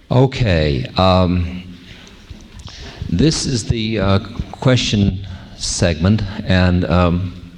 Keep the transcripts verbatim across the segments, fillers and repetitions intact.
Okay. Um, this is the uh, question segment, and um,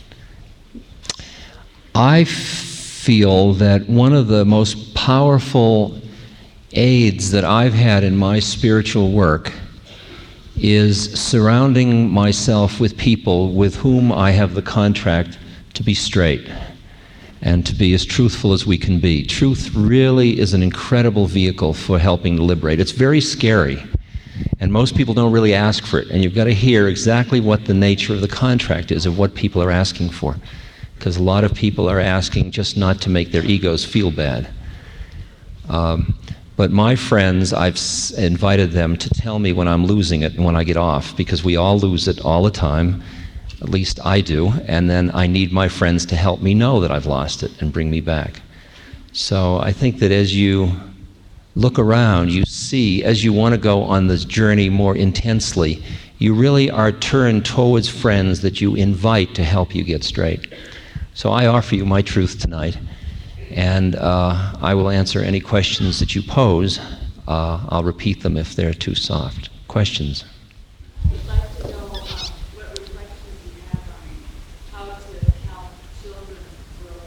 I feel that one of the most powerful aids that I've had in my spiritual work is surrounding myself with people with whom I have the contract to be straight and to be as truthful as we can be. Truth really is an incredible vehicle for helping to liberate. It's very scary, and most people don't really ask for it, and you've got to hear exactly what the nature of the contract is, of what people are asking for, because a lot of people are asking just not to make their egos feel bad. Um, But my friends, I've s- invited them to tell me when I'm losing it and when I get off, because we all lose it all the time, at least I do, and then I need my friends to help me know that I've lost it and bring me back. So I think that as you look around, you see, as you want to go on this journey more intensely, you really are turned towards friends that you invite to help you get straight. So I offer you my truth tonight. And uh, I will answer any questions that you pose. Uh, I'll repeat them if they're too soft. Questions? I'd like to know um, what reflections you have on how to help children grow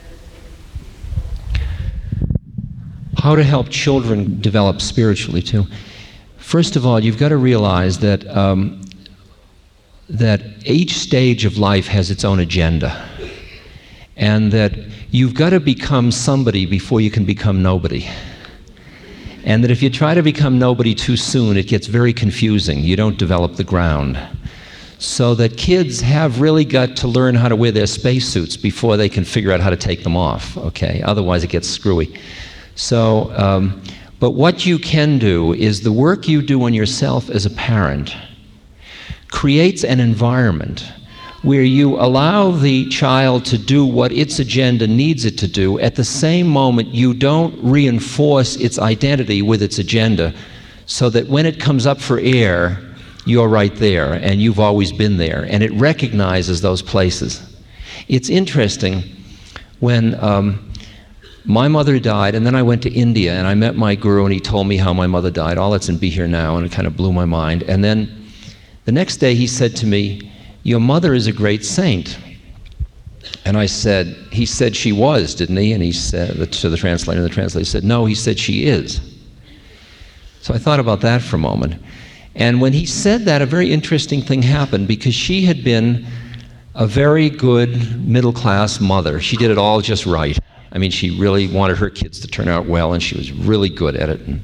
to meditate. How to help children develop spiritually, too. First of all, you've got to realize that, um, that each stage of life has its own agenda. And that you've got to become somebody before you can become nobody. And that if you try to become nobody too soon, it gets very confusing. You don't develop the ground. So that kids have really got to learn how to wear their spacesuits before they can figure out how to take them off, okay? Otherwise it gets screwy. So, um, but what you can do is the work you do on yourself as a parent creates an environment where you allow the child to do what its agenda needs it to do. At the same moment, you don't reinforce its identity with its agenda, so that when it comes up for air, you're right there, and you've always been there, and it recognizes those places. It's interesting, when um, my mother died, and then I went to India, and I met my guru, and he told me how my mother died. All that's in Be Here Now, and it kind of blew my mind. And then the next day he said to me, "Your mother is a great saint." And I said, he said she was, didn't he? And he said, to the translator, and the translator said, no, he said she is. So I thought about that for a moment. And when he said that, a very interesting thing happened, because she had been a very good middle-class mother. She did it all just right. I mean, she really wanted her kids to turn out well, and she was really good at it. And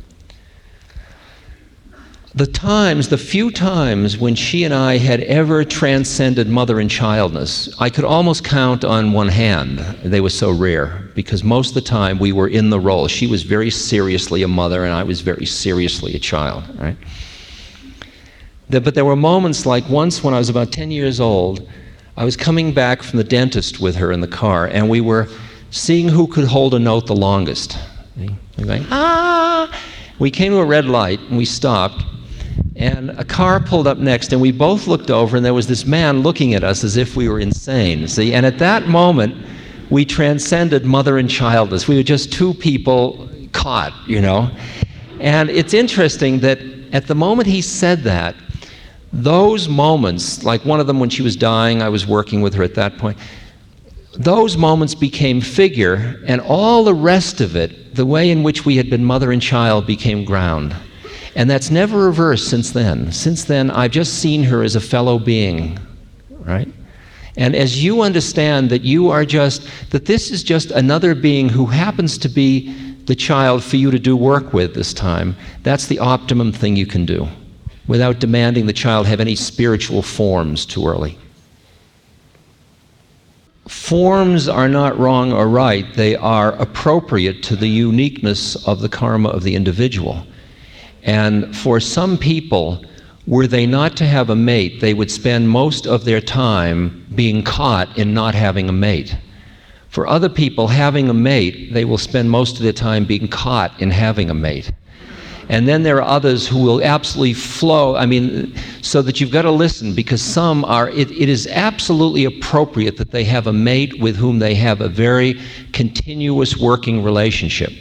the times, the few times when she and I had ever transcended mother and childness, I could almost count on one hand. They were so rare, because most of the time we were in the role. She was very seriously a mother, and I was very seriously a child, right? The, but there were moments, like once when I was about ten years old, I was coming back from the dentist with her in the car, and we were seeing who could hold a note the longest. We were going, ah! We came to a red light, and we stopped. And a car pulled up next, and we both looked over, and there was this man looking at us as if we were insane, see? And at that moment, we transcended mother and childless. We were just two people caught, you know? And it's interesting that at the moment he said that, those moments, like one of them when she was dying, I was working with her at that point, those moments became figure, and all the rest of it, the way in which we had been mother and child, became ground. And that's never reversed since then. Since then, I've just seen her as a fellow being, right? And as you understand that you are just, that this is just another being who happens to be the child for you to do work with this time, that's the optimum thing you can do, without demanding the child have any spiritual forms too early. Forms are not wrong or right. They are appropriate to the uniqueness of the karma of the individual. And for some people, were they not to have a mate, they would spend most of their time being caught in not having a mate. For other people, having a mate, they will spend most of their time being caught in having a mate. And then there are others who will absolutely flow, I mean, so that you've got to listen, because some are, it, it is absolutely appropriate that they have a mate with whom they have a very continuous working relationship.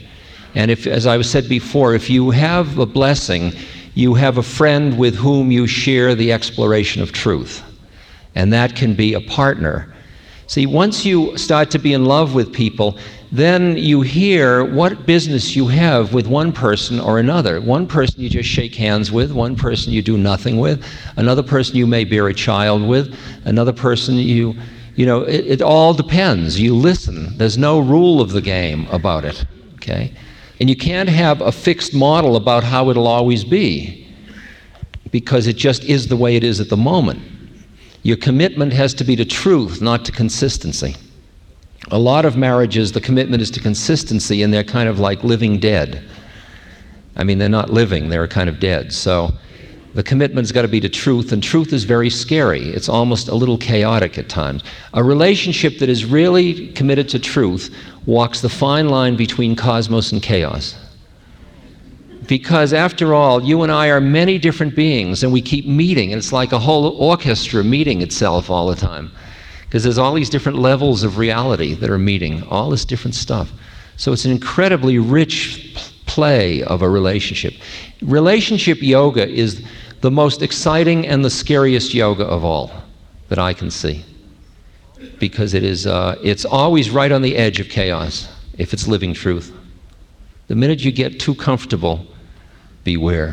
And if, as I said before, if you have a blessing, you have a friend with whom you share the exploration of truth. And that can be a partner. See, once you start to be in love with people, then you hear what business you have with one person or another. One person you just shake hands with, one person you do nothing with, another person you may bear a child with, another person you, you know, it, it all depends. You listen. There's no rule of the game about it, okay? And you can't have a fixed model about how it'll always be, because it just is the way it is at the moment. Your commitment has to be to truth, not to consistency. A lot of marriages, the commitment is to consistency, and they're kind of like living dead. I mean, they're not living, they're kind of dead. So the commitment's got to be to truth, and truth is very scary. It's almost a little chaotic at times. A relationship that is really committed to truth walks the fine line between cosmos and chaos. Because after all, you and I are many different beings, and we keep meeting, and it's like a whole orchestra meeting itself all the time. Because there's all these different levels of reality that are meeting, all this different stuff. So it's an incredibly rich play of a relationship. Relationship yoga is the most exciting and the scariest yoga of all that I can see. Because it is, uh, it's always right on the edge of chaos, if it's living truth. The minute you get too comfortable, beware.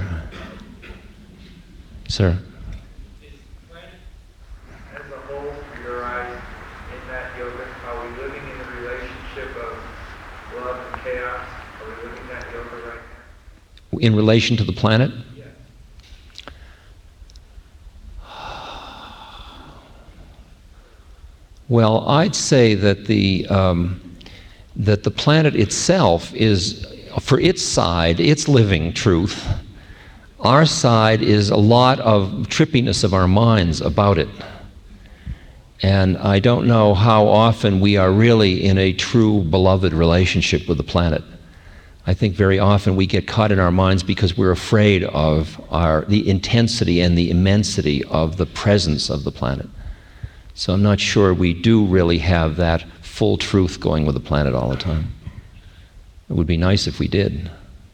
Sir? Is planet as a whole, in your eyes, in that yoga? Are we living in a relationship of love and chaos? Are we living that yoga right now? In relation to the planet? Yes. Well, I'd say that the um, that the planet itself is, for its side, it's living truth. Our side is a lot of trippiness of our minds about it. And I don't know how often we are really in a true beloved relationship with the planet. I think very often we get caught in our minds because we're afraid of our, the intensity and the immensity of the presence of the planet. So I'm not sure we do really have that full truth going with the planet all the time. It would be nice if we did.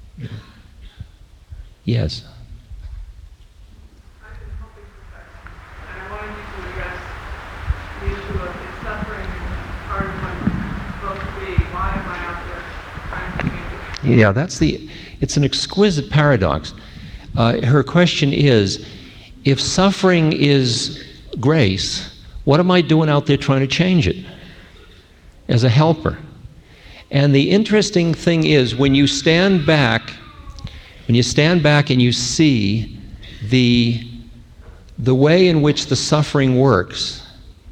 Yes? I've been helping profession, and I wanted you to address the issue of if suffering is part of what it's supposed to be. Why am I out there trying to change it? Yeah, that's the, it's an exquisite paradox. Uh, her question is, if suffering is grace, what am I doing out there trying to change it as a helper? And the interesting thing is, when you stand back, when you stand back and you see the, the way in which the suffering works,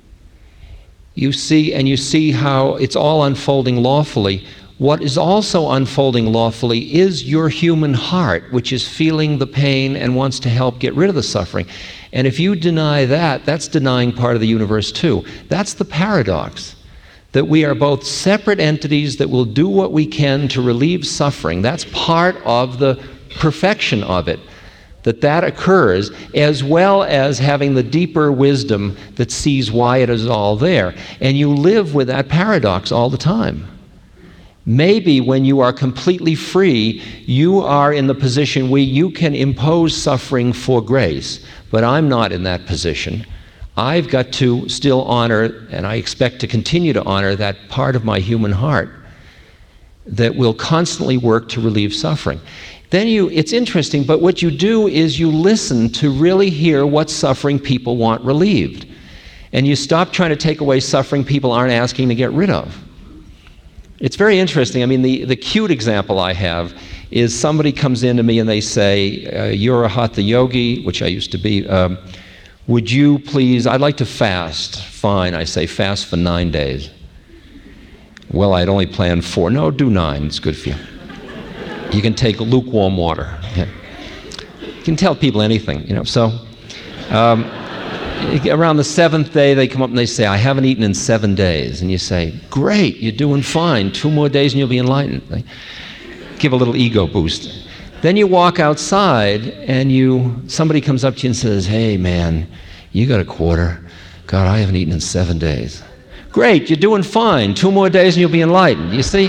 you see, and you see how it's all unfolding lawfully. What is also unfolding lawfully is your human heart, which is feeling the pain and wants to help get rid of the suffering. And if you deny that, that's denying part of the universe too. That's the paradox, that we are both separate entities that will do what we can to relieve suffering. That's part of the perfection of it, that that occurs, as well as having the deeper wisdom that sees why it is all there. And you live with that paradox all the time. Maybe when you are completely free, you are in the position where you can impose suffering for grace. But I'm not in that position. I've got to still honor, and I expect to continue to honor, that part of my human heart that will constantly work to relieve suffering. Then you, it's interesting, but what you do is you listen to really hear what suffering people want relieved. And you stop trying to take away suffering people aren't asking to get rid of. It's very interesting. I mean, the, the cute example I have is somebody comes in to me and they say, uh, you're a Hatha yogi, which I used to be. Um, would you please, I'd like to fast. Fine, I say, fast for nine days. Well, I'd only planned four. No, do nine, it's good for you. You can take lukewarm water. Yeah. You can tell people anything, you know. So um, around the seventh day, they come up and they say, I haven't eaten in seven days. And you say, great, you're doing fine. Two more days and you'll be enlightened. They give a little ego boost. Then you walk outside and you, somebody comes up to you and says, hey man, you got a quarter. God, I haven't eaten in seven days. Great, you're doing fine. Two more days and you'll be enlightened. You see?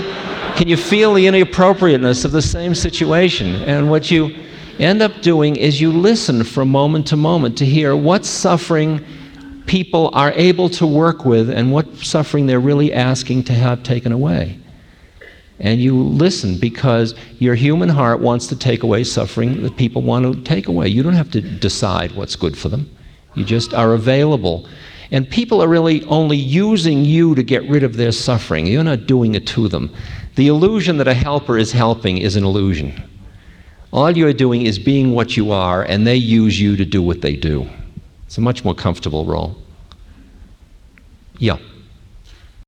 can you feel the inappropriateness of the same situation? And what you end up doing is you listen from moment to moment to hear what suffering people are able to work with and what suffering they're really asking to have taken away. And you listen because your human heart wants to take away suffering that people want to take away. You don't have to decide what's good for them. You just are available. And people are really only using you to get rid of their suffering. You're not doing it to them. The illusion that a helper is helping is an illusion. All you're doing is being what you are, and they use you to do what they do. It's a much more comfortable role. Yeah.